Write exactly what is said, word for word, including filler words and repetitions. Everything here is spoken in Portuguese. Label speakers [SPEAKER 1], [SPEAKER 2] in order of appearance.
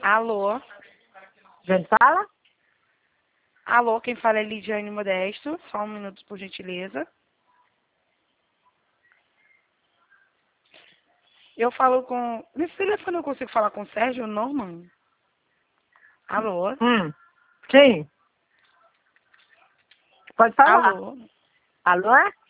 [SPEAKER 1] Alô?
[SPEAKER 2] Gente, fala?
[SPEAKER 1] Alô, quem fala é Lidiane Modesto. Só um minuto, por gentileza. Eu falo com... Nesse telefone eu consigo falar com o Sérgio Norman? Alô?
[SPEAKER 2] Hum, sim. Pode falar.
[SPEAKER 1] Alô?
[SPEAKER 2] Alô?